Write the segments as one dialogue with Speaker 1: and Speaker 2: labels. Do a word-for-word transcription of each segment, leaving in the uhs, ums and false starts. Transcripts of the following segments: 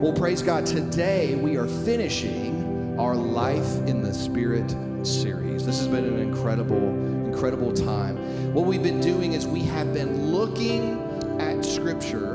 Speaker 1: Well, praise God. Today we are finishing our Life in the Spirit series. This has been an incredible, incredible time. What we've been doing is we have been looking at Scripture,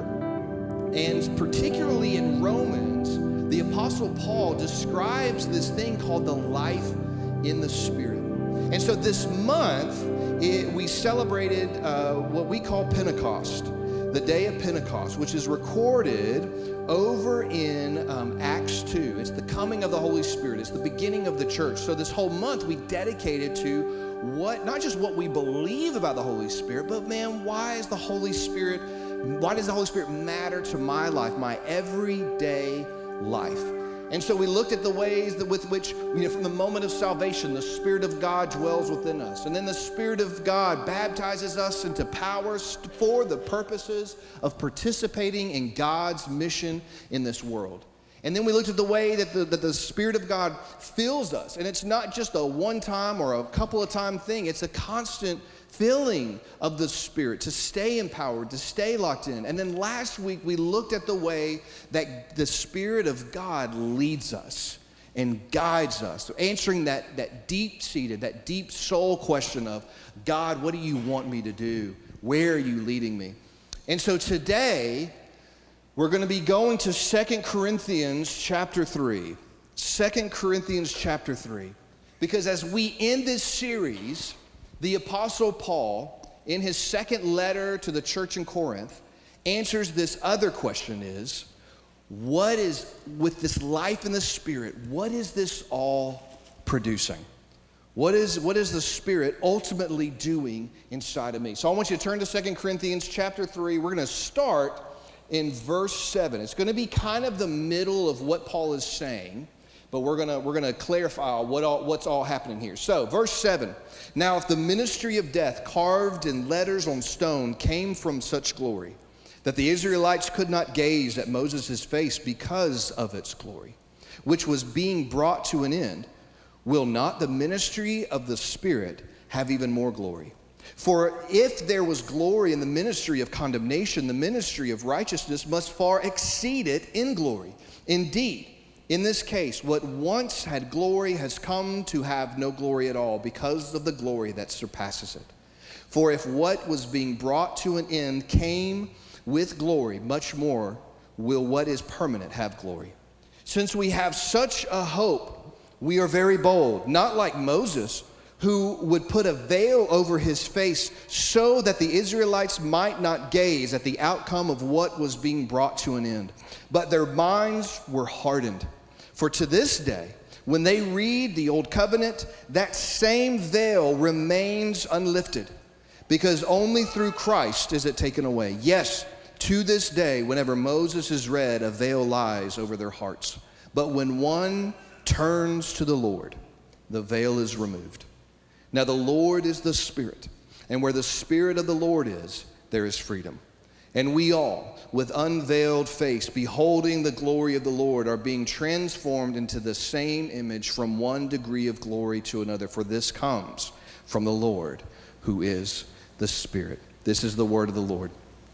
Speaker 1: and particularly in Romans, the Apostle Paul describes this thing called the life in the Spirit. And so this month, it, we celebrated uh, what we call Pentecost, the day of Pentecost, which is recorded over in um, Acts two. It's the coming of the Holy Spirit. It's the beginning of the church. So this whole month we dedicated to what, not just what we believe about the Holy Spirit, but man, why is the Holy Spirit, why does the Holy Spirit matter to my life, my everyday life? And so we looked at the ways that with which, you know, from the moment of salvation, the Spirit of God dwells within us. And then the Spirit of God baptizes us into powers for the purposes of participating in God's mission in this world. And then we looked at the way that the, that the Spirit of God fills us. And it's not just a one-time or a couple of time thing. It's a constant filling of the Spirit to stay empowered, to stay locked in. And then last week we looked at the way that the Spirit of God leads us and guides us, answering that, that deep-seated, that deep soul question of, God, what do you want me to do? Where are you leading me? And so today we're going to be going to Second Corinthians chapter three. Second Corinthians chapter three. Because as we end this series, the Apostle Paul, in his second letter to the church in Corinth, answers this other question is, what is, with this life in the Spirit, what is this all producing? What is, what is the Spirit ultimately doing inside of me? So I want you to turn to Second Corinthians chapter three. We're going to start in verse seven. It's going to be kind of the middle of what Paul is saying, but we're going to, we're going to clarify what all, what's all happening here. So, verse seven. Now, if the ministry of death carved in letters on stone came from such glory that the Israelites could not gaze at Moses' face because of its glory, which was being brought to an end, will not the ministry of the Spirit have even more glory? For if there was glory in the ministry of condemnation, the ministry of righteousness must far exceed it in glory. Indeed, in this case, what once had glory has come to have no glory at all because of the glory that surpasses it. For if what was being brought to an end came with glory, much more will what is permanent have glory. Since we have such a hope, we are very bold, not like Moses, who would put a veil over his face so that the Israelites might not gaze at the outcome of what was being brought to an end. But their minds were hardened. For to this day, when they read the Old Covenant, that same veil remains unlifted, because only through Christ is it taken away. Yes, to this day, whenever Moses is read, a veil lies over their hearts. But when one turns to the Lord, the veil is removed. Now the Lord is the Spirit, and where the Spirit of the Lord is, there is freedom. And we all, with unveiled face, beholding the glory of the Lord, are being transformed into the same image from one degree of glory to another. For this comes from the Lord, who is the Spirit. This is the word of the Lord.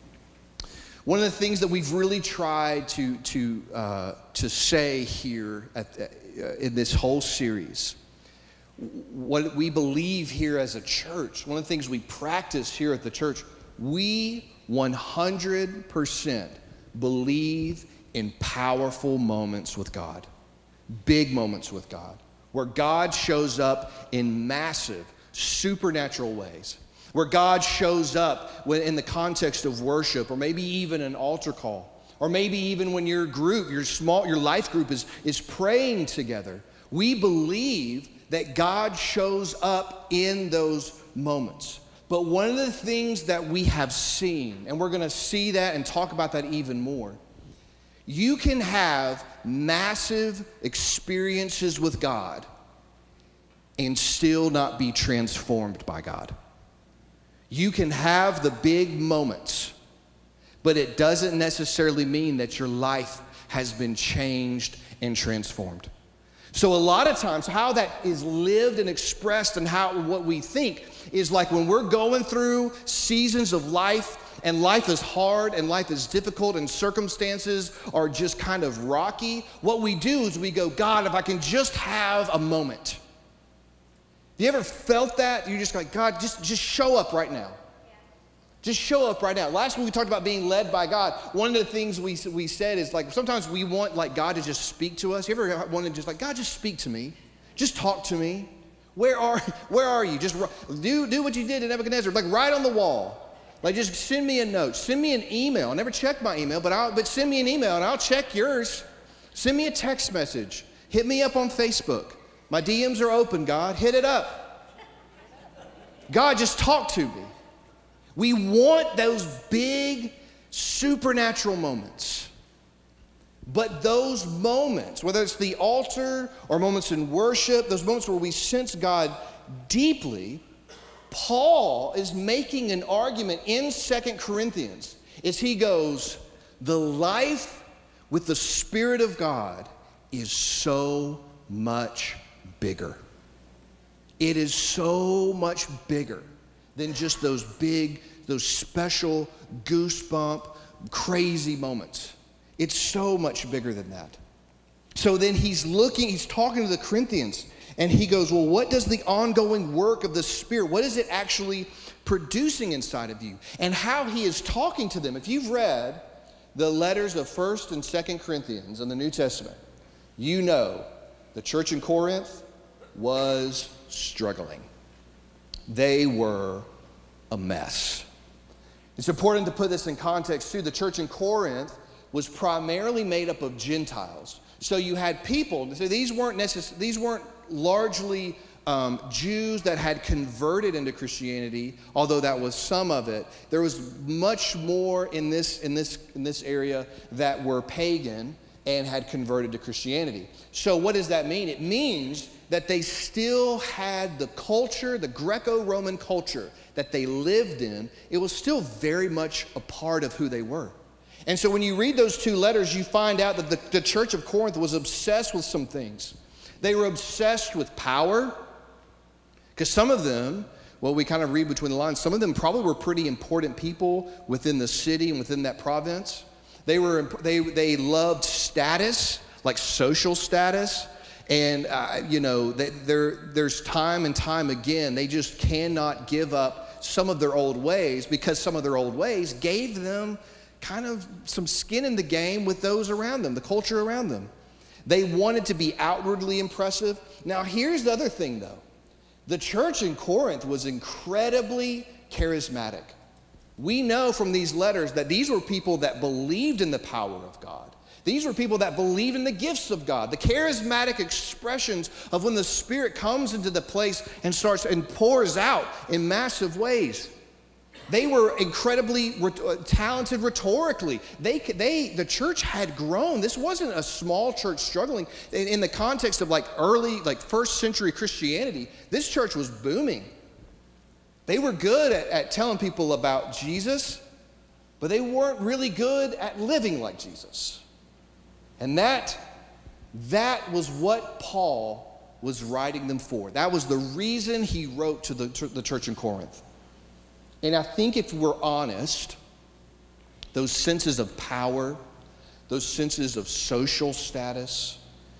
Speaker 1: One of the things that we've really tried to, to, uh, to say here at, uh, in this whole series, what we believe here as a church, one of the things we practice here at the church, we one hundred percent believe in powerful moments with God, big moments with God, where God shows up in massive, supernatural ways, where God shows up when, in the context of worship, or maybe even an altar call, or maybe even when your group, your small, your life group is, is praying together. We believe that God shows up in those moments. But one of the things that we have seen, and we're going to see that and talk about that even more, you can have massive experiences with God and still not be transformed by God. You can have the big moments, but it doesn't necessarily mean that your life has been changed and transformed. So a lot of times how that is lived and expressed and how what we think is like when we're going through seasons of life and life is hard and life is difficult and circumstances are just kind of rocky, what we do is we go, God, if I can just have a moment. You ever felt that? You're just like, God, just, just show up right now. Just show up right now. Last week we talked about being led by God. One of the things we, we said is like sometimes we want like God to just speak to us. You ever wanted just like, God, just speak to me. Just talk to me. Where are, where are you? Just do, do what you did to Nebuchadnezzar. Like write on the wall. Like just send me a note. Send me an email. I never check my email, but, I'll, but send me an email and I'll check yours. Send me a text message. Hit me up on Facebook. My D Ms are open, God. Hit it up. God, just talk to me. We want those big supernatural moments. But those moments, whether it's the altar or moments in worship, those moments where we sense God deeply, Paul is making an argument in Second Corinthians as he goes, the life with the Spirit of God is so much bigger. It is so much bigger than just those big, those special goosebump, crazy moments. It's so much bigger than that. So then he's looking, he's talking to the Corinthians, and he goes, well, what does the ongoing work of the Spirit, what is it actually producing inside of you? And how he is talking to them. If you've read the letters of First and Second Corinthians in the New Testament, you know the church in Corinth was struggling. They were a mess. It's important to put this in context too. The church in Corinth was primarily made up of Gentiles. So you had people, so these weren't necess- these weren't largely um, Jews that had converted into Christianity, although that was some of it. There was much more in this, in this, in this area that were pagan and had converted to Christianity. So what does that mean? It means that they still had the culture, the Greco-Roman culture that they lived in. It was still very much a part of who they were. And so when you read those two letters, you find out that the, the church of Corinth was obsessed with some things. They were obsessed with power, because some of them, well, we kind of read between the lines, some of them probably were pretty important people within the city and within that province. They were they they loved status, like social status. And, uh, you know, they, there, there's time and time again, they just cannot give up some of their old ways, because some of their old ways gave them kind of some skin in the game with those around them, the culture around them. They wanted to be outwardly impressive. Now, here's the other thing, though. The church in Corinth was incredibly charismatic. We know from these letters that these were people that believed in the power of God. These were people that believed in the gifts of God, the charismatic expressions of when the Spirit comes into the place and starts and pours out in massive ways. They were incredibly talented rhetorically. They, they, the church had grown. This wasn't a small church struggling. In, in the context of like early, like first century Christianity, this church was booming. They were good at, at telling people about Jesus, but they weren't really good at living like Jesus. And that, that was what Paul was writing them for. That was the reason he wrote to the, to the church in Corinth. And I think if we're honest, those senses of power, those senses of social status,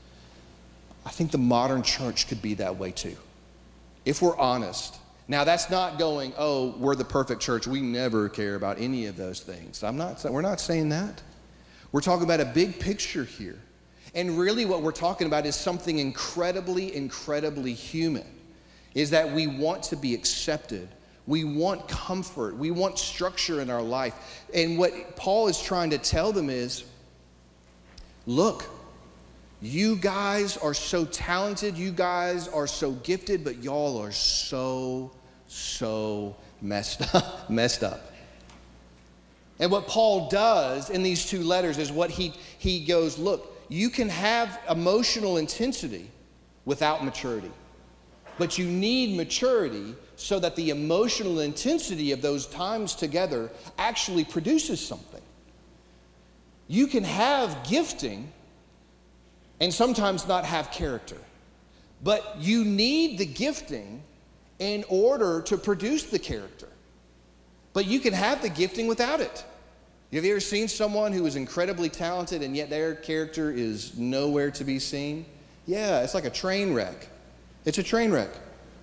Speaker 1: I think the modern church could be that way too, if we're honest. Now, that's not going, oh, we're the perfect church. We never care about any of those things. I'm not. We're not saying that. We're talking about a big picture here. And really what we're talking about is something incredibly, incredibly human, is that we want to be accepted. We want comfort. We want structure in our life. And what Paul is trying to tell them is, look, you guys are so talented. You guys are so gifted, but y'all are so, so messed up, messed up. And what Paul does in these two letters is what he, he goes, look, you can have emotional intensity without maturity. But you need maturity so that the emotional intensity of those times together actually produces something. You can have gifting and sometimes not have character. But you need the gifting in order to produce the character. But you can have the gifting without it. Have you ever seen someone who is incredibly talented and yet their character is nowhere to be seen? Yeah, it's like a train wreck. It's a train wreck.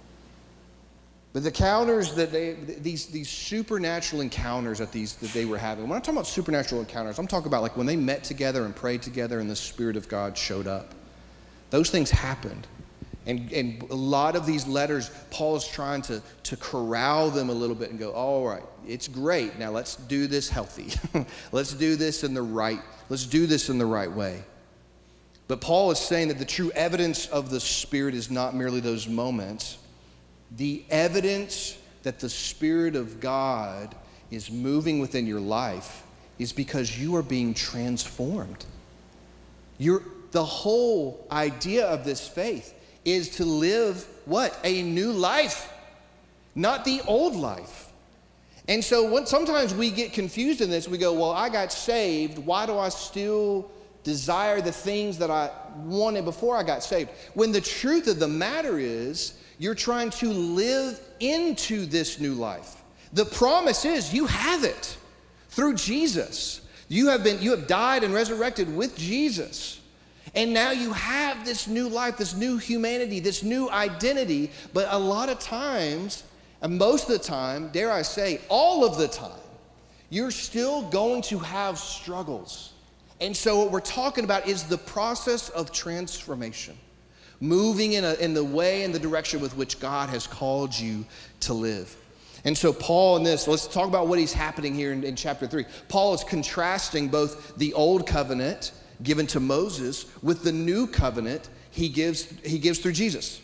Speaker 1: But the encounters that they, these, these supernatural encounters that, these, that they were having, when I'm talking about supernatural encounters, I'm talking about like when they met together and prayed together and the Spirit of God showed up. Those things happened. And, and a lot of these letters, Paul is trying to, to corral them a little bit and go, all right, it's great. Now let's do this healthy. Let's do this in the right, let's do this in the right way. But Paul is saying that the true evidence of the Spirit is not merely those moments. The evidence that the Spirit of God is moving within your life is because you are being transformed. You're, the whole idea of this faith is to live what? A new life, not the old life. And so when, sometimes we get confused in this. We go, well, I got saved. Why do I still desire the things that I wanted before I got saved? When the truth of the matter is, you're trying to live into this new life. The promise is you have it through Jesus. You have been, you have died and resurrected with Jesus. And now you have this new life, this new humanity, this new identity. But a lot of times, and most of the time, dare I say, all of the time, you're still going to have struggles. And so what we're talking about is the process of transformation. Moving in, a, in the way and the direction with which God has called you to live. And so Paul in this, let's talk about what he's happening here in, in chapter three. Paul is contrasting both the old covenant given to Moses with the new covenant he gives, he gives through Jesus.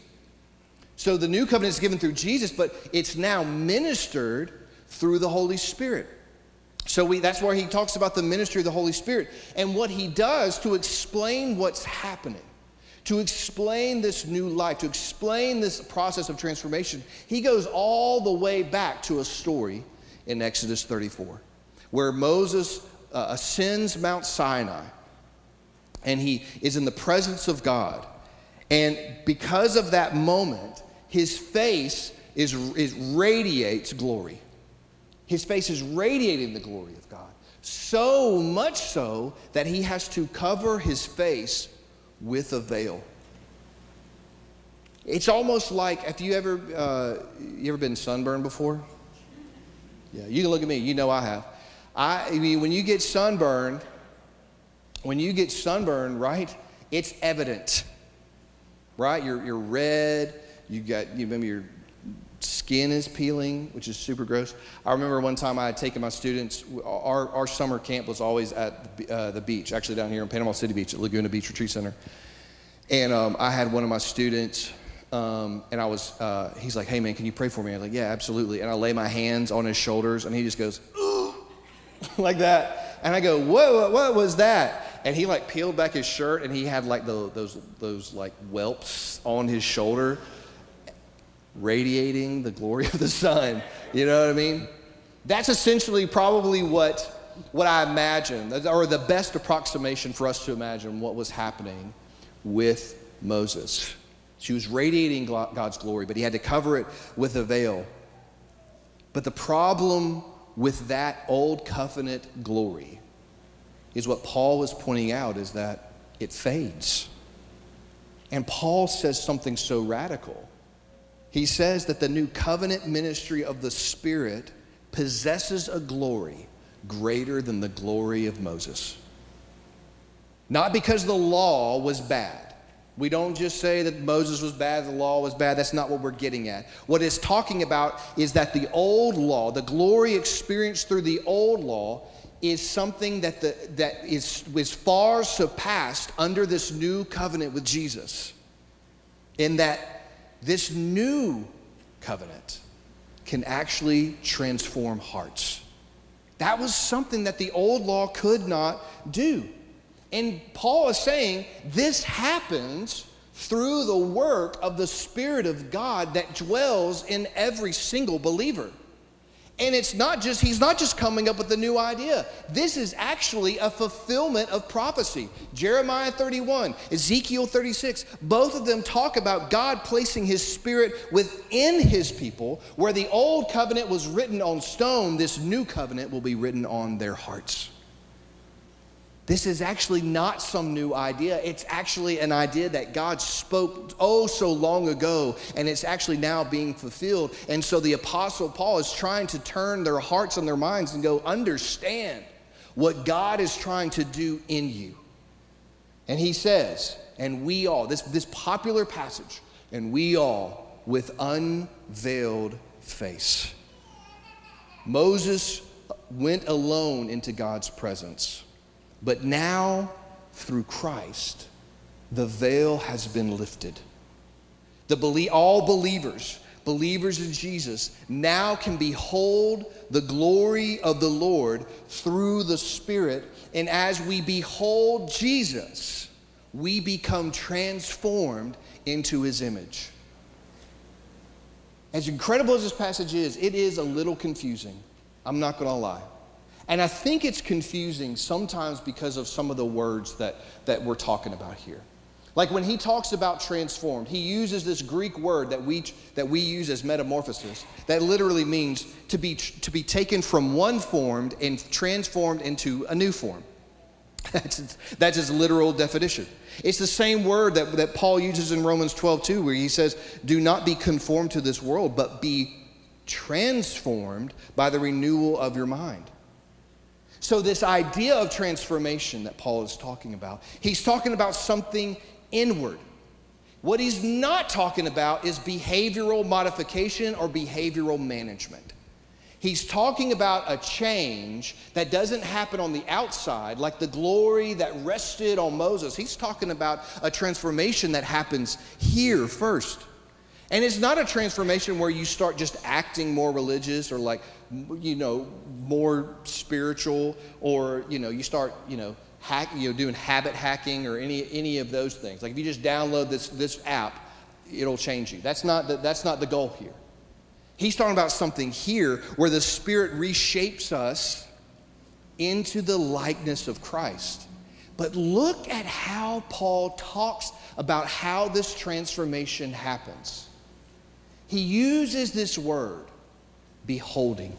Speaker 1: So the new covenant is given through Jesus, but it's now ministered through the Holy Spirit. So we, that's where he talks about the ministry of the Holy Spirit and what he does to explain what's happening. To explain this new life, to explain this process of transformation, he goes all the way back to a story in Exodus thirty-four, where Moses uh, ascends Mount Sinai, and he is in the presence of God. And because of that moment, his face is, is radiates glory. His face is radiating the glory of God, so much so that he has to cover his face with a veil. It's almost like, have you ever uh, you ever been sunburned before? Yeah, you can look at me. You know I have. I, I mean, when you get sunburned, when you get sunburned, right? It's evident, right? You're you're red. You got you remember your skin is peeling, which is super gross. I remember one time I had taken my students. Our our summer camp was always at the, uh, the beach, actually down here in Panama City Beach at Laguna Beach Retreat Center. And um, I had one of my students, um, and I was. Uh, he's like, "Hey man, can you pray for me?" I was like, "Yeah, absolutely." And I lay my hands on his shoulders, and he just goes, "Ooh," like that. And I go, "Whoa, what was that?" And he like peeled back his shirt, and he had like the, those those like whelps on his shoulder, radiating the glory of the sun. You know what I mean? That's essentially probably what what I imagine, or the best approximation for us to imagine what was happening with Moses. She was radiating God's glory, but he had to cover it with a veil. But the problem with that old covenant glory is what Paul was pointing out, is that it fades. And Paul says something so radical. He says that the new covenant ministry of the Spirit possesses a glory greater than the glory of Moses. Not because the law was bad. We don't just say that Moses was bad, the law was bad. That's not what we're getting at. What it's talking about is that the old law, the glory experienced through the old law, is something that the, that is, is far surpassed under this new covenant with Jesus. In that this new covenant can actually transform hearts. That was something that the old law could not do. And Paul is saying this happens through the work of the Spirit of God that dwells in every single believer. And it's not just, he's not just coming up with a new idea. This is actually a fulfillment of prophecy. Jeremiah thirty-one, Ezekiel thirty-six, both of them talk about God placing his spirit within his people. Where the old covenant was written on stone, this new covenant will be written on their hearts. This is actually not some new idea. It's actually an idea that God spoke oh so long ago, and it's actually now being fulfilled. And so the Apostle Paul is trying to turn their hearts and their minds and go, understand what God is trying to do in you. And he says, and we all, this, this popular passage, and we all with unveiled face. Moses went alone into God's presence. But now, through Christ, the veil has been lifted. The belie- all believers, believers in Jesus, now can behold the glory of the Lord through the Spirit. And as we behold Jesus, we become transformed into his image. As incredible as this passage is, it is a little confusing. I'm not going to lie. And I think it's confusing sometimes because of some of the words that, that we're talking about here. Like when he talks about transformed, he uses this Greek word that we, that we use as metamorphosis, that literally means to be, to be taken from one form and transformed into a new form. That's, that's his literal definition. It's the same word that, that Paul uses in Romans twelve two, where he says, do not be conformed to this world, but be transformed by the renewal of your mind. So this idea of transformation that Paul is talking about, he's talking about something inward. What he's not talking about is behavioral modification or behavioral management. He's talking about a change that doesn't happen on the outside, like the glory that rested on Moses. He's talking about a transformation that happens here first. And it's not a transformation where you start just acting more religious or like, you know, more spiritual, or, you know, you start, you know, hack, you know, doing habit hacking or any any of those things. Like if you just download this this app, it'll change you. That's not the, that's not the goal here. He's talking about something here where the Spirit reshapes us into the likeness of Christ. But look at how Paul talks about how this transformation happens. He uses this word, beholding.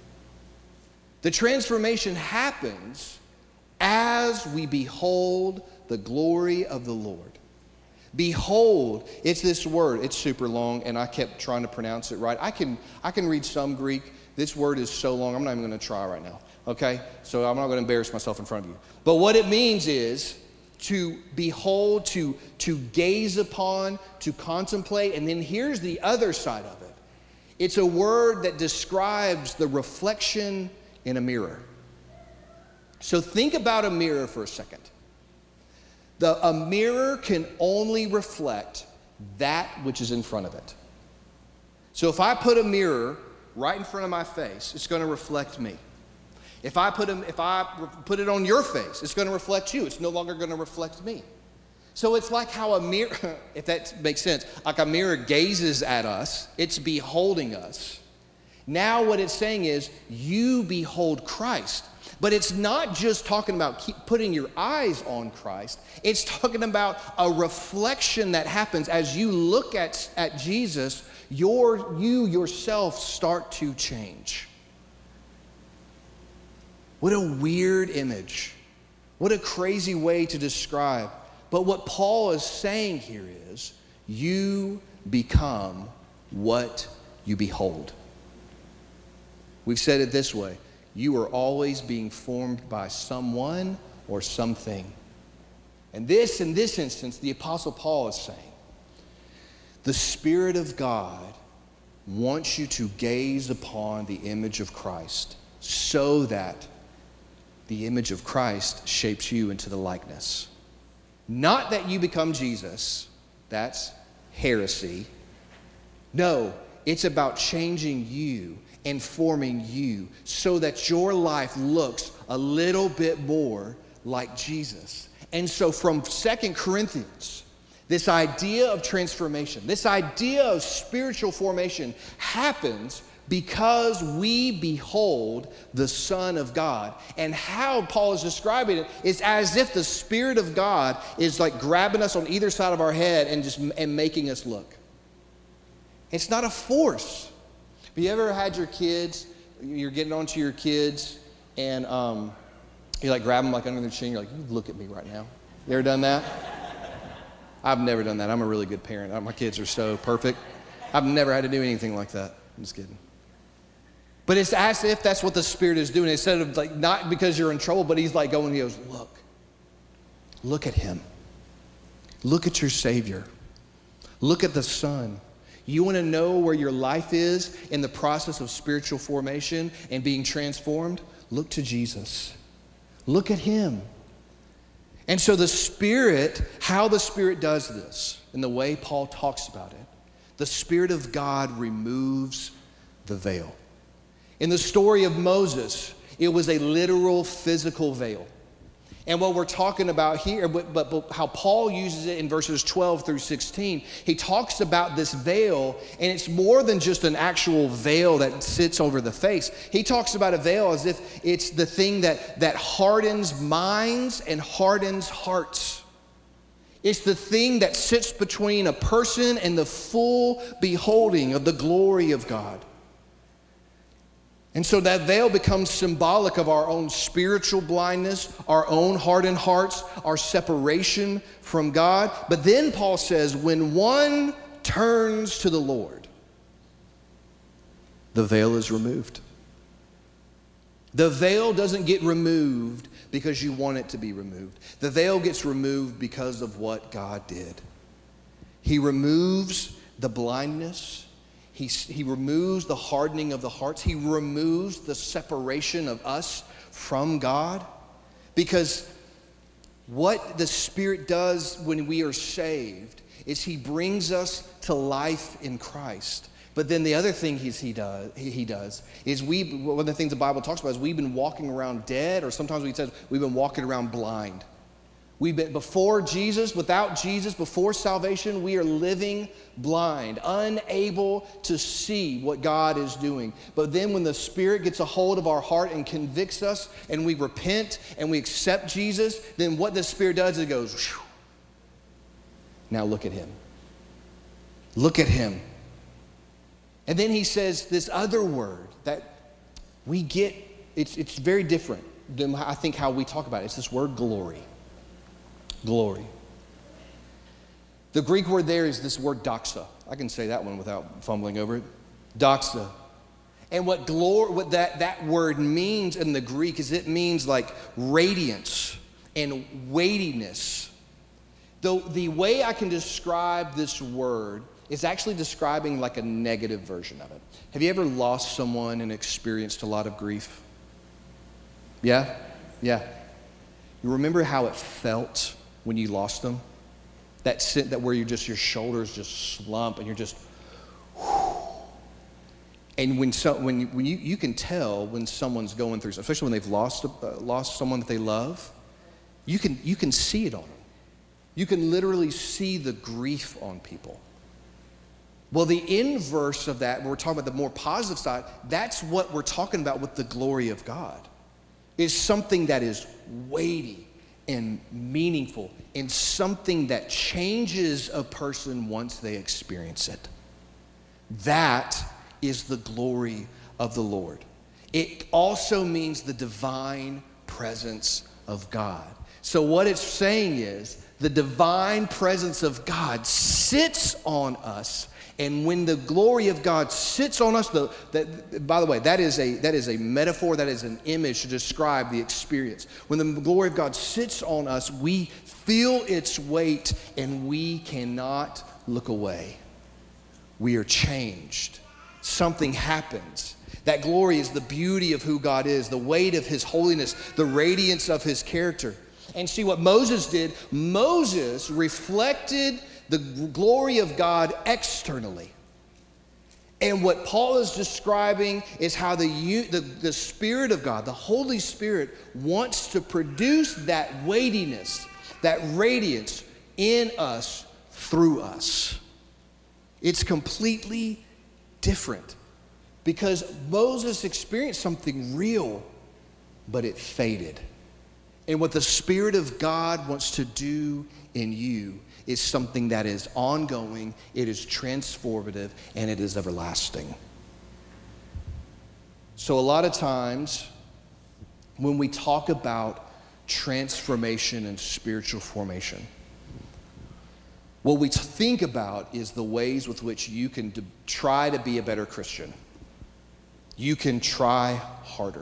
Speaker 1: The transformation happens as we behold the glory of the Lord. Behold, it's this word. It's super long, and I kept trying to pronounce it right. I can, I can read some Greek. This word is so long, I'm not even going to try right now, okay? So I'm not going to embarrass myself in front of you. But what it means is to behold, to, to gaze upon, to contemplate, and then here's the other side of it. It's a word that describes the reflection in a mirror. So think about a mirror for a second. The, a mirror can only reflect that which is in front of it. So if I put a mirror right in front of my face, it's going to reflect me. If I put a, if I put it on your face, it's going to reflect you. It's no longer going to reflect me. So it's like how a mirror, if that makes sense, like a mirror gazes at us, it's beholding us. Now what it's saying is, you behold Christ. But it's not just talking about keep putting your eyes on Christ. It's talking about a reflection that happens as you look at, at Jesus, your, you yourself start to change. What a weird image. What a crazy way to describe. But what Paul is saying here is, you become what you behold. We've said it this way. You are always being formed by someone or something. And this, in this instance, the Apostle Paul is saying, the Spirit of God wants you to gaze upon the image of Christ so that the image of Christ shapes you into the likeness. Not that you become Jesus. That's heresy. No, it's about changing you and forming you so that your life looks a little bit more like Jesus. And so from Second Corinthians, this idea of transformation, this idea of spiritual formation happens because we behold the Son of God. And how Paul is describing it is as if the Spirit of God is like grabbing us on either side of our head and just and making us look. It's not a force. Have you ever had your kids, you're getting onto your kids, and um, you like grab them like under their chin, you're like, you look at me right now. You ever done that? I've never done that. I'm a really good parent. My kids are so perfect. I've never had to do anything like that. I'm just kidding. But it's as if that's what the Spirit is doing. Instead of like, not because you're in trouble, but he's like going, he goes, look, look at him. Look at your Savior. Look at the Son. You want to know where your life is in the process of spiritual formation and being transformed? Look to Jesus. Look at him. And so the Spirit, how the Spirit does this, and the way Paul talks about it, the Spirit of God removes the veil. In the story of Moses, it was a literal physical veil. And what we're talking about here, but, but, but how Paul uses it in verses twelve through sixteen, he talks about this veil, and it's more than just an actual veil that sits over the face. He talks about a veil as if it's the thing that, that hardens minds and hardens hearts. It's the thing that sits between a person and the full beholding of the glory of God. And so that veil becomes symbolic of our own spiritual blindness, our own hardened hearts, our separation from God. But then Paul says, when one turns to the Lord, the veil is removed. The veil doesn't get removed because you want it to be removed. The veil gets removed because of what God did. He removes the blindness. He, he removes the hardening of the hearts. He removes the separation of us from God. Because what the Spirit does when we are saved is he brings us to life in Christ. But then the other thing he's, he, does, he does is we, one of the things the Bible talks about is we've been walking around dead, or sometimes we says we've been walking around blind. We've been, before Jesus, without Jesus, before salvation, we are living blind, unable to see what God is doing. But then when the Spirit gets a hold of our heart and convicts us, and we repent and we accept Jesus, then what the Spirit does is it goes, whew. Now look at him. Look at him. And then he says this other word that we get, it's, it's very different than I think how we talk about it. It's this word glory. Glory. The Greek word there is this word doxa. I can say that one without fumbling over it. Doxa. And what glory, what that, that word means in the Greek is it means like radiance and weightiness. Though the way I can describe this word is actually describing like a negative version of it. Have you ever lost someone and experienced a lot of grief? Yeah? Yeah. You remember how it felt when you lost them? That sit that where you just, your shoulders just slump and you're just, whew. And when so, when, you, when you, you can tell when someone's going through, especially when they've lost, uh, lost someone that they love, you can, you can see it on them. You can literally see the grief on people. Well, the inverse of that, when we're talking about the more positive side, that's what we're talking about with the glory of God. Is something that is weighty and meaningful and something that changes a person once they experience it. That is the glory of the Lord. It also means the divine presence of God. So what it's saying is the divine presence of God sits on us. And when the glory of God sits on us, the, that, by the way, that is, a, that is a metaphor, that is an image to describe the experience. When the glory of God sits on us, we feel its weight and we cannot look away. We are changed. Something happens. That glory is the beauty of who God is, the weight of his holiness, the radiance of his character. And see what Moses did, Moses reflected the glory of God externally. And what Paul is describing is how the, the, the Spirit of God, the Holy Spirit, wants to produce that weightiness, that radiance in us, through us. It's completely different Because Moses experienced something real, but it faded. And what the Spirit of God wants to do in you is something that is ongoing, it is transformative, and it is everlasting. So a lot of times when we talk about transformation and spiritual formation, what we think about is the ways with which you can d- try to be a better Christian. You can try harder.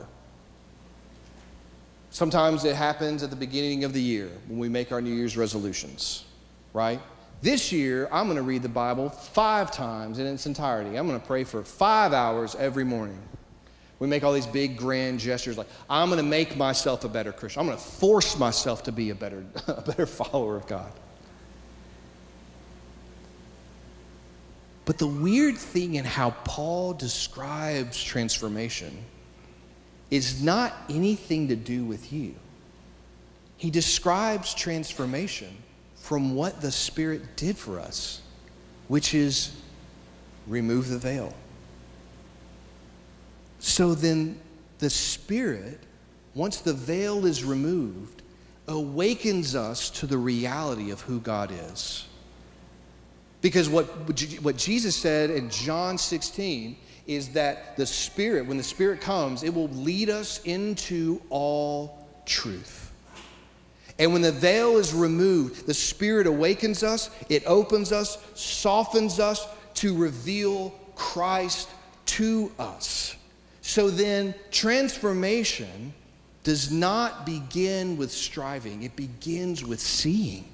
Speaker 1: Sometimes it happens at the beginning of the year when we make our New Year's resolutions, right? This year, I'm going to read the Bible five times in its entirety. I'm going to pray for five hours every morning. We make all these big, grand gestures like, I'm going to make myself a better Christian. I'm going to force myself to be a better, a better follower of God. But the weird thing in how Paul describes transformation is not anything to do with you. He describes transformation from what the Spirit did for us, which is remove the veil. So then the Spirit, once the veil is removed, awakens us to the reality of who God is. Because what, what Jesus said in John sixteen is that the Spirit, when the Spirit comes, it will lead us into all truth. And when the veil is removed, the Spirit awakens us, it opens us, softens us to reveal Christ to us. So then transformation does not begin with striving, it begins with seeing.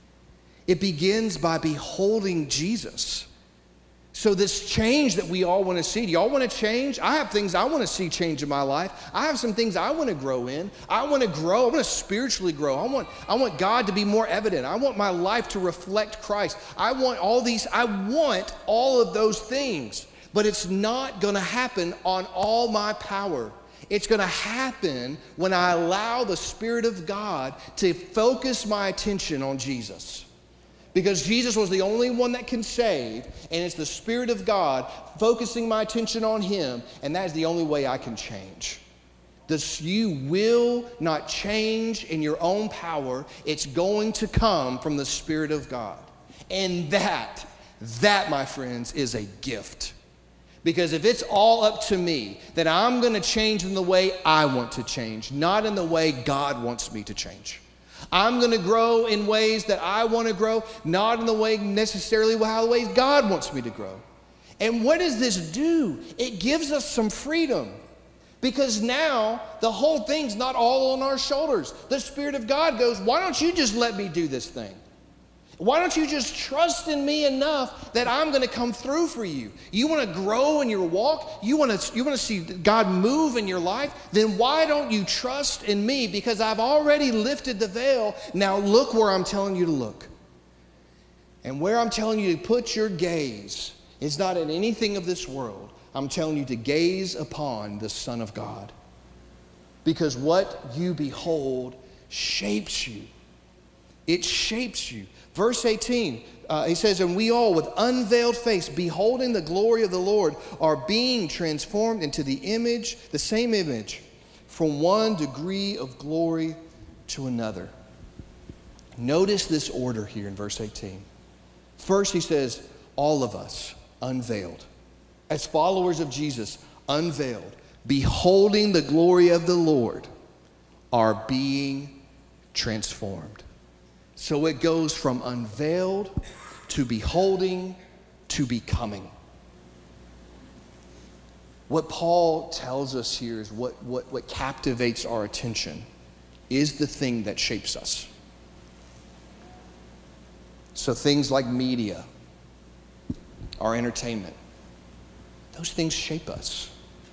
Speaker 1: It begins by beholding Jesus. So this change that we all want to see, do y'all want to change? I have things I want to see change in my life. I have some things I want to grow in. I want to grow. I want to spiritually grow. I want, I want God to be more evident. I want my life to reflect Christ. I want all these, I want all of those things. But it's not going to happen on all my power. It's going to happen when I allow the Spirit of God to focus my attention on Jesus. Because Jesus was the only one that can save, and it's the Spirit of God focusing my attention on Him, and that is the only way I can change. This, you will not change in your own power. It's going to come from the Spirit of God. And that, that, my friends, is a gift. Because if it's all up to me, then I'm going to change in the way I want to change, not in the way God wants me to change. I'm going to grow in ways that I want to grow, not in the way necessarily how the ways God wants me to grow. And what does this do? It gives us some freedom. Because now the whole thing's not all on our shoulders. The Spirit of God goes, why don't you just let me do this thing? Why don't you just trust in me enough that I'm going to come through for you? You want to grow in your walk? You want to, you want to see God move in your life? Then why don't you trust in me? Because I've already lifted the veil. Now look where I'm telling you to look. And where I'm telling you to put your gaze is not in anything of this world. I'm telling you to gaze upon the Son of God. Because what you behold shapes you. It shapes you. Verse eighteen, uh, he says, and we all with unveiled face, beholding the glory of the Lord, are being transformed into the image, the same image, from one degree of glory to another. Notice this order here in verse eighteen. First, he says, all of us unveiled. As followers of Jesus, unveiled, beholding the glory of the Lord, are being transformed. So it goes from unveiled to beholding to becoming. What Paul tells us here is what, what, what captivates our attention is the thing that shapes us. So things like media, our entertainment, those things shape us.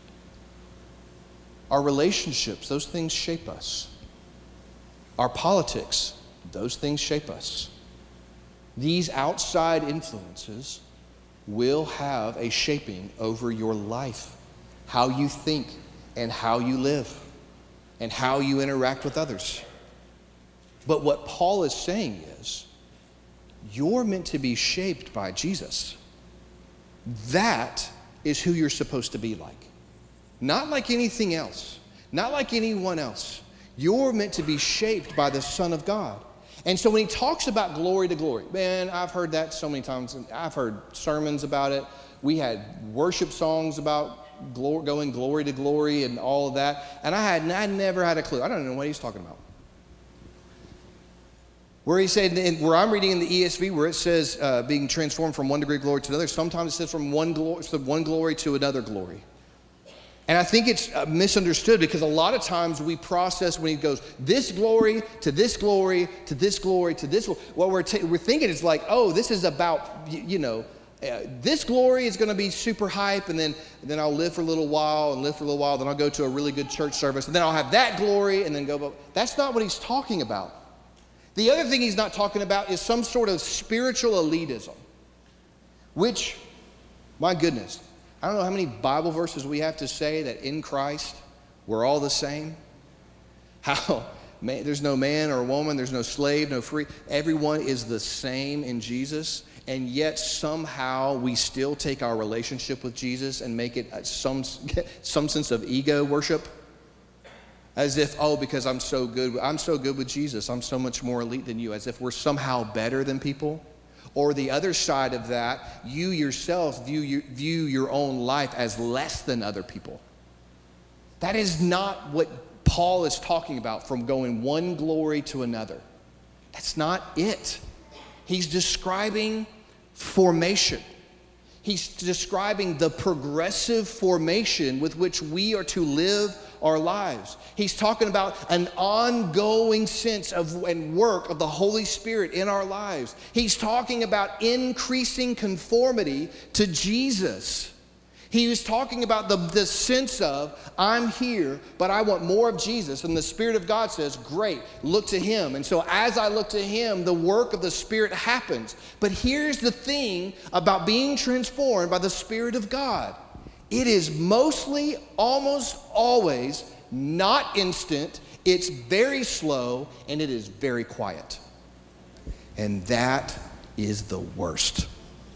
Speaker 1: Our relationships, those things shape us. Our politics, those things shape us. These outside influences will have a shaping over your life, how you think and how you live and how you interact with others. But what Paul is saying is, you're meant to be shaped by Jesus. That is who you're supposed to be like. Not like anything else. Not like anyone else. You're meant to be shaped by the Son of God. And so when he talks about glory to glory, man, I've heard that so many times. I've heard sermons about it. We had worship songs about glory, going glory to glory and all of that. And I had I never had a clue. I don't know what he's talking about. Where he said, where I'm reading in the E S V, where it says uh, being transformed from one degree of glory to another, sometimes it says from one glory, from one glory to another glory. And I think it's misunderstood because a lot of times we process when he goes this glory to this glory to this glory to this. What we're, t- we're thinking is like, oh, this is about, you, you know, uh, this glory is going to be super hype, and then, and then I'll live for a little while and live for a little while. Then I'll go to a really good church service, and then I'll have that glory and then go. But that's not what he's talking about. The other thing he's not talking about is some sort of spiritual elitism, which, my goodness, I don't know how many Bible verses we have to say that in Christ we're all the same. How man, there's no man or woman, there's no slave, no free. Everyone is the same in Jesus, and yet somehow we still take our relationship with Jesus and make it some, some sense of ego worship. As if, oh, because I'm so good, I'm so good with Jesus, I'm so much more elite than you, as if we're somehow better than people. Or the other side of that, you yourself view your, view your own life as less than other people. That is not what Paul is talking about from going one glory to another. That's not it. He's describing formation. He's describing the progressive formation with which we are to live our lives. He's talking about an ongoing sense of and work of the Holy Spirit in our lives. He's talking about increasing conformity to Jesus. He was talking about the, the sense of, I'm here, but I want more of Jesus. And the Spirit of God says, great, look to him. And so as I look to him, the work of the Spirit happens. But here's the thing about being transformed by the Spirit of God. It is mostly, almost always, not instant. It's very slow, and it is very quiet. And that is the worst.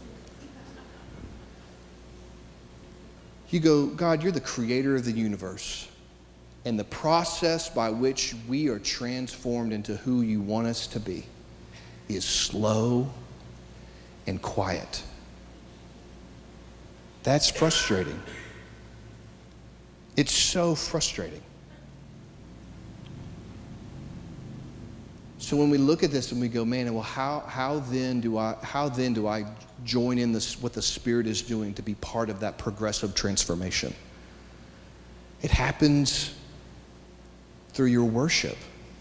Speaker 1: You go, God, you're the creator of the universe. And the process by which we are transformed into who you want us to be is slow and quiet. That's frustrating. It's so frustrating. So when we look at this and we go, man, well, how how then do I how then do I join in this what the Spirit is doing to be part of that progressive transformation? It happens through your worship.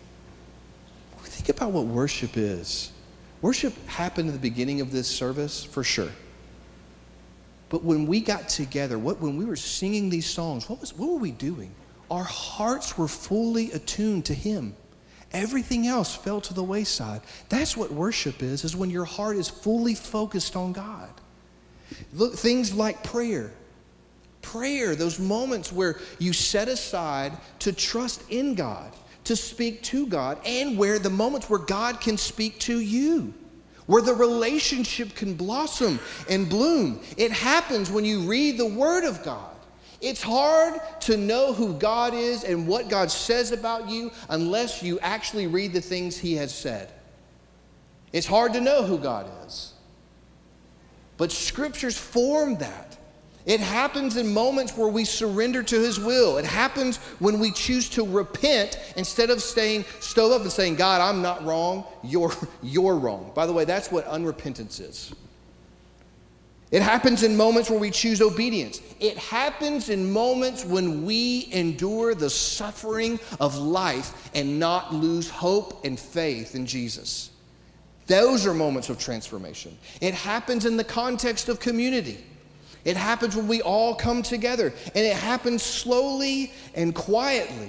Speaker 1: Think about what worship is. Worship happened at the beginning of this service, for sure. But when we got together, what when we were singing these songs, what was what were we doing? Our hearts were fully attuned to him. Everything else fell to the wayside. That's what worship is, is when your heart is fully focused on God. Look, things like prayer. Prayer, those moments where you set aside to trust in God, to speak to God, and where the moments where God can speak to you, where the relationship can blossom and bloom. It happens when you read the Word of God. It's hard to know who God is and what God says about you unless you actually read the things he has said. It's hard to know who God is. But scriptures form that. It happens in moments where we surrender to his will. It happens when we choose to repent instead of staying stove up and saying, God, I'm not wrong, you're, you're wrong. By the way, that's what unrepentance is. It happens in moments where we choose obedience. It happens in moments when we endure the suffering of life and not lose hope and faith in Jesus. Those are moments of transformation. It happens in the context of community. It happens when we all come together, and it happens slowly and quietly.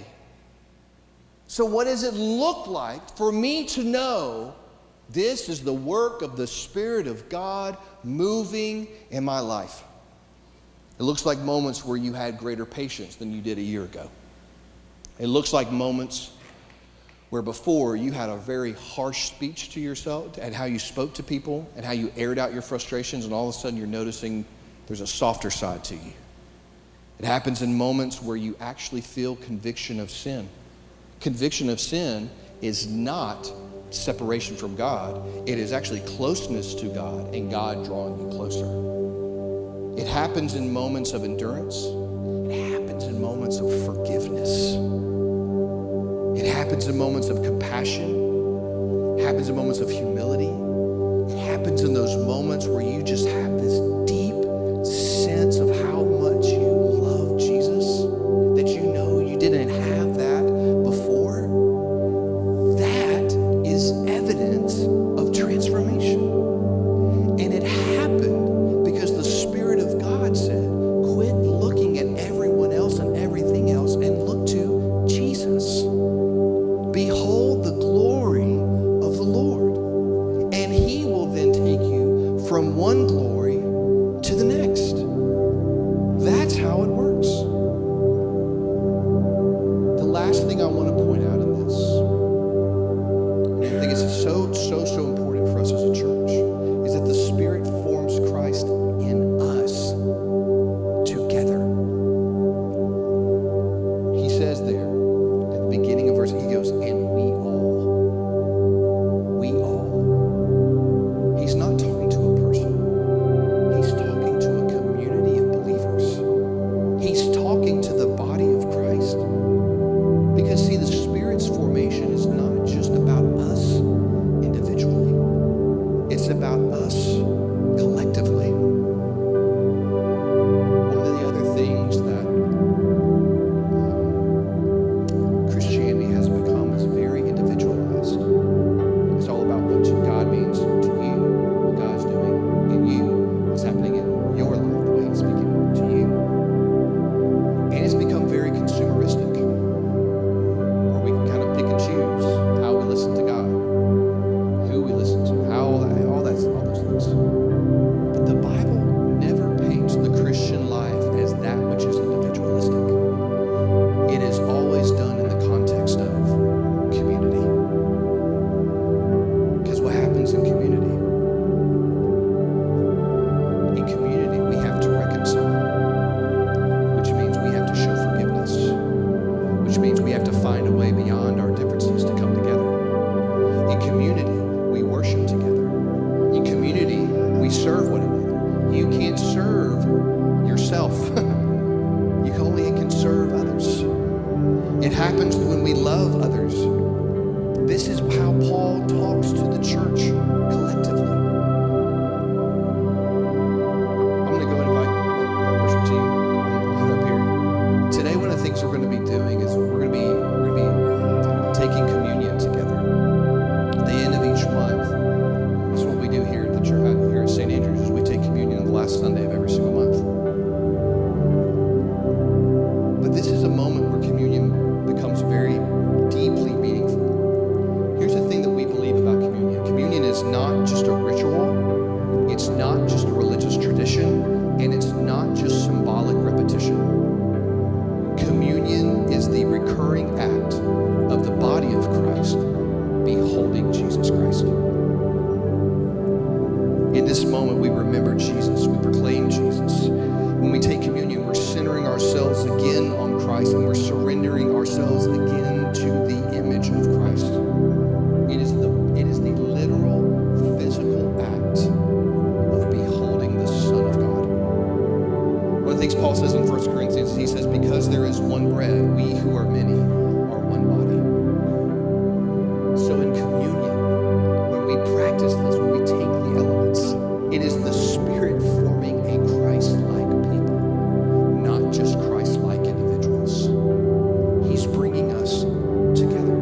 Speaker 1: So what does it look like for me to know this is the work of the Spirit of God moving in my life? It looks like moments where you had greater patience than you did a year ago. It looks like moments where before you had a very harsh speech to yourself and how you spoke to people and how you aired out your frustrations, and all of a sudden you're noticing there's a softer side to you. It happens in moments where you actually feel conviction of sin. Conviction of sin is not separation from God. It is actually closeness to God and God drawing you closer. It happens in moments of endurance. It happens in moments of forgiveness. It happens in moments of compassion. It happens in moments of humility. It happens in those moments where you just have this deep sense of how much you love Jesus, that you know you didn't have that before. That is evidence of transformation. And it happened because the Spirit of God said, quit looking at everyone else and everything else and look to Jesus. Behold the glory of the Lord. And he will then take you from one glory to the next. That's how it works. The last thing I want to point out in this, and I think it's so, so, so important for us as a church, is that the Spirit forms Christ in us together. He says there at the beginning of verse, he goes, and we all, we all. He's not talking to a person. He's talking to a community of believers. He's talking to the body of Christ. Because see, the Spirit's formation is not just about us individually. It's about us collectively. One of the other things that um, Christianity has become is very individualized. It's all about what God means to you, what God's doing in you, what's happening in your life, the way He's speaking to you. And it's become very consumeristic, where we can kind of pick and choose how we listen to God, who we listen to, how all that, all that, all those things. But the Bible never paints the Christian life as that which is individualistic. It is always done in the context of community. Because what happens in community? In community, we have to reconcile, which means we have to show forgiveness, which means we have to find a way beyond our differences to come together. In community, we worship together. In community, we serve one another. You can't serve yourself. You only can serve others. It happens when we love others. This is how Paul talks to the church collectively. I'm going to go invite our worship team on up here. Today, one of the things we're going to be doing is we're going to be we're going to be taking communion together. At the end of each month, this is what we do here at the church, here at Saint Andrews, is we take communion on the last Sunday of every single month. But this is a moment where communion becomes very deeply meaningful. Here's the thing that we believe about communion. Communion is not just a ritual, it's not just a religious tradition, and it's not just symbolic repetition. Communion is the recurring act of the body of Christ beholding Jesus Christ. In this moment, we remember Jesus, we proclaim Jesus. When we take communion, we're centering ourselves again on Christ, and we're surrendering ourselves again to the image of Christ. It is the, it is the literal, physical act of beholding the Son of God. One of the things Paul says in First Corinthians, he says, because there is one bread, we who are many are one body. So in communion, when we practice this, when we take the elements, it is the Spirit forming a Christ-like people, not just Christ-like individuals. He's bringing us together.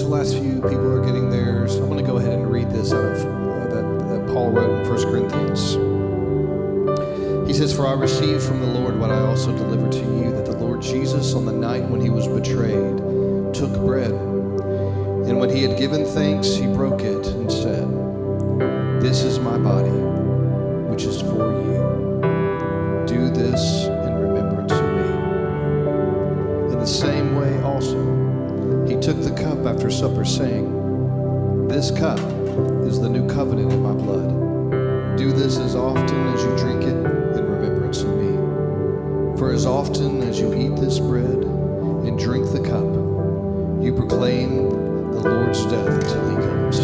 Speaker 1: the last few people are getting theirs, I'm going to go ahead and read this out of uh, that, that Paul wrote in First Corinthians. He says, "For I received from the Lord what I also delivered to you, that the Lord Jesus, on the night when he was betrayed, took bread. And when he had given thanks, he broke it and said, 'This is my body, which is for you. Do this in remembrance of me.' In the same way also, he took the cup after supper, saying, 'This cup is the new covenant in my blood. Do this as often as you drink it in remembrance of me. For as often as you eat this bread and drink the cup, you proclaim the Lord's death until he comes.'"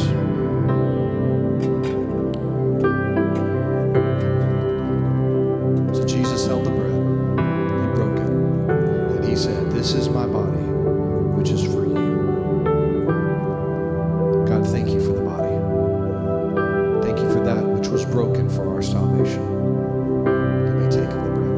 Speaker 1: So Jesus held the bread, he broke it, and he said, "This is my body, which is for you." God, thank you for the body. Thank you for that which was broken for our salvation. You may take of the bread.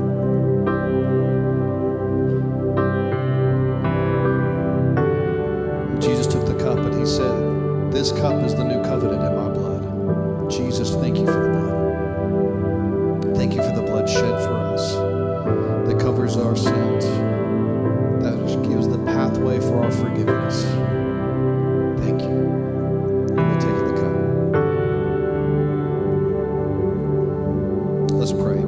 Speaker 1: Jesus took the cup and he said, "This cup is the new covenant in my blood." Jesus, thank you for the blood. Thank you for the blood shed for us that covers our sins, that gives the pathway for our forgiveness. Thank you. You may take of the cup. Let's pray.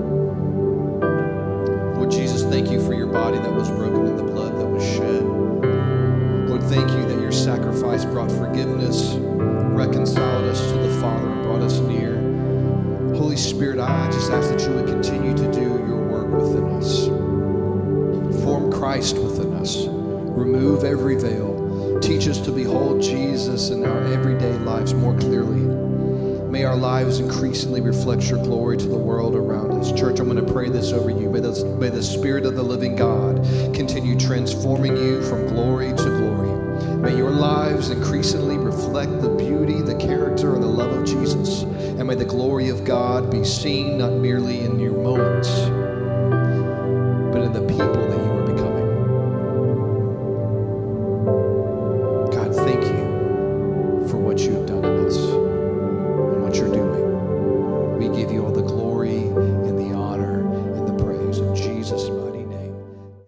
Speaker 1: Lord Jesus, thank you for your body that was broken and the blood that was shed. Lord, thank you that your sacrifice brought forgiveness, reconciled us to the Father, and brought us near. Holy Spirit, I just ask that you would continue to do your work within us. Form Christ within us. Remove every veil. Teach us to behold Jesus in our everyday lives more clearly. May our lives increasingly reflect your glory to the world around us. Church, I'm going to pray this over you. May the, may the Spirit of the living God continue transforming you from glory to glory. May your lives increasingly reflect the beauty, the character, and the love of Jesus. And may the glory of God be seen not merely in your moments, but in the people